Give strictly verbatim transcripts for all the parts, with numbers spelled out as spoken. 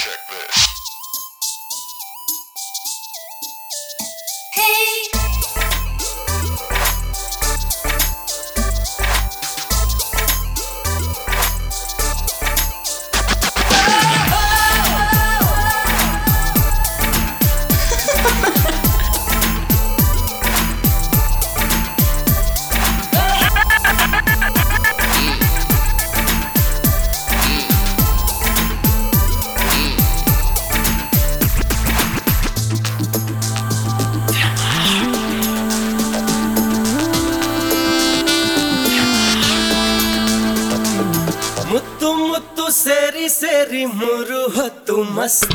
ಮುತ್ತು ಮುತ್ತು ಸೇರಿ ಸೇರಿ ಮೂರು ಹೊತ್ತು ಮಸ್ತ್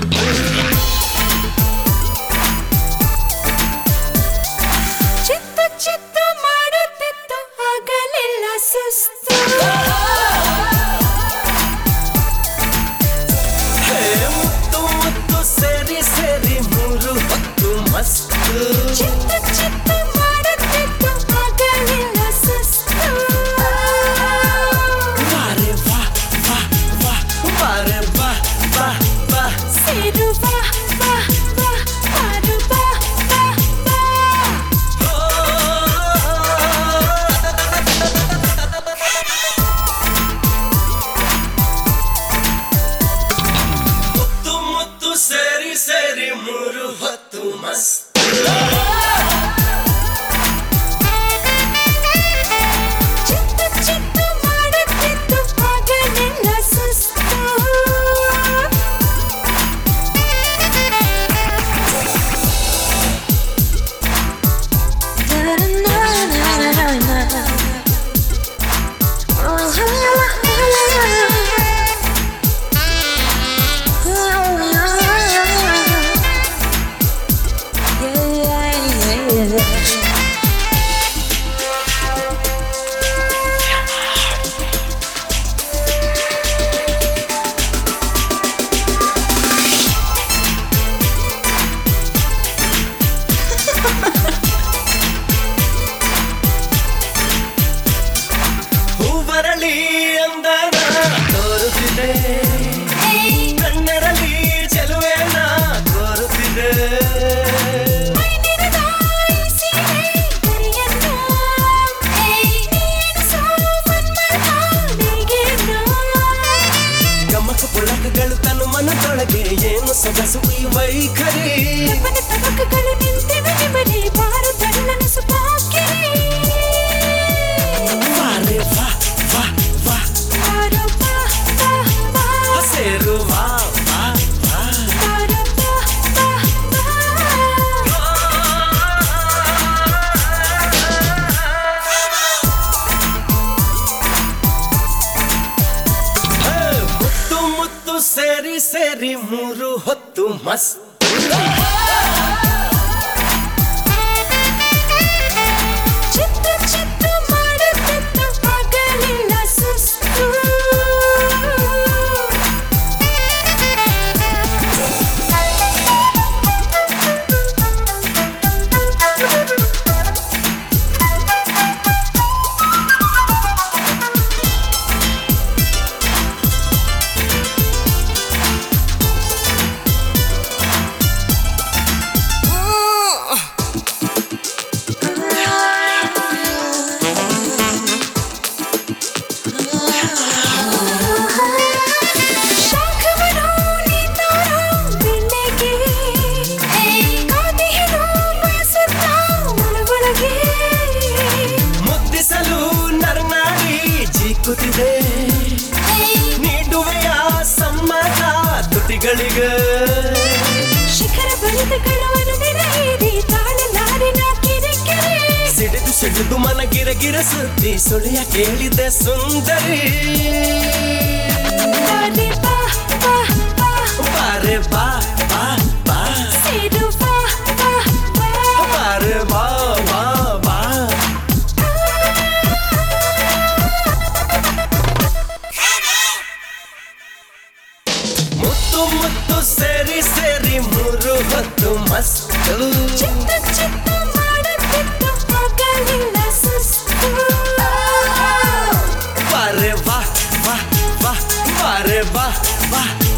ಚಿತ್ತು ಚಿತ್ತು ಮಾಡುತ್ತಿತ್ತು ಆಗಲಿಲ್ಲ ಸುಸ್ತು ಮುತ್ತು ಮುತ್ತು ಸೇರಿ ಸೇರಿ ಮೂರು ಹೊತ್ತು ಮಸ್ತ್ ಚಿತ್ತು ಚಿತ್ತು ಮಾಡುತ್ತಿತ್ತು ಆಗಲಿಲ್ಲ ಸುಸ್ತು ಬಾರೆ ಬಾ ಬಾ ಬಾ ಬಾರೆ ಬಾ ಬಾ ಬಾ ಸೇರು ಬಾ ಬಾ ಬಾ ಹಾಡು ಬಾ ಬಾ ಬಾ ಮುತ್ತು ಮುತ್ತು ಸೇರಿ ಸೇರಿ ಮೂರು ಹೊತ್ತು ಮಸ್ತ್ ಚಿತ್ತು ಚಿತ್ತು ಮಾಡುತ್ತಿತ್ತು ಆಗಲಿಲ್ಲ ಸುಸ್ತು ಹೂವರಳಿ ಅಂದನ ತೋರುತ್ತಿದೆ ಕಣ್ಣರಲ್ಲಿ ಚೆಲುವೆನ ತೋರುತ್ತಿದೆ ಗಮಕ ಪುಳಕಗಳು ತನು ಮನದೊಳಗೆ ಏನು ಸೊಗಸು ಈ ವೈಖರಿ ತವಕಗಳು ನಿಂತಿವೆ ನಿಮಡಿ ಬಾರು ತಳ್ಳನು ಸುಪಾಕಿರಿ ಬಾರೆ ಬಾ ಬಾ ಬಾ ಬಾರೋ ಬಾ ಬಾ ಬಾ ಸೇರು ಬಾ ಬಾ ಬಾ ಬಾರೋ ಬಾ ಬಾ ಬಾ ಮುತ್ತು ಮುತ್ತು ಸೇರಿ ಸೇರಿ ಮೂರು ಹೊತ್ತು ಮಸ್ತ್ ಚಿತ್ತು ಚಿತ್ತು ಮಾಡುತ್ತಿತ್ತು ಆಗಲಿಲ್ಲ ಸುಸ್ತು ಶಾಖವನ್ನು ನೀತಾರೋ ಬೆಣ್ಣೆಗೆ ಕಾದಿಹೆನು ಬಯಸುತ್ತಾ ಒಳಗೊಳಗೆ ಮುದ್ದಿಸಲು ನರನಾಡಿ ಜೀಕುತ್ತಿದೆ ನೀಡುವೆಯ ಸಮ್ಮತ ತುಟಿಗಳಿಗೆ ಶಿಖರ ಬಲಿತಗಳು ಅನುದಿನ ಏರಿ ತಾಳಲಾರಿನ ಕಿರಿಕಿರಿ ಸಿಡಿದು ಸಿಡಿದು ಮನ ಗಿರ ಗಿರ ಸುದ್ದಿ ಸುಳಿಯ ಕೇಳಿದೆ ಸುಂದರಿ ಬಾರೆ ಬಾ ಬಾ ಬಾ ಬಾರೆ ಬಾ ಬಾ ಬಾ ಸೇರು ಬಾ ಬಾ ಬಾ ಬಾರೆ ಬಾ ಬಾ ಬಾ ಮುತ್ತು ಮುತ್ತು ಸೇರಿ ಸೇರಿ ಮೂರು ಹೊತ್ತು ಮಸ್ತ್ ಚಿತ್ತು ಚಿತ್ತು ಮಾಡುತ್ತಿತ್ತು ಆಗಲಿಲ್ಲ ಸುಸ್ತು ಬಾರೆ ಬಾ ಬಾ ಬಾ ಬಾರೆ ಬಾ ಬಾ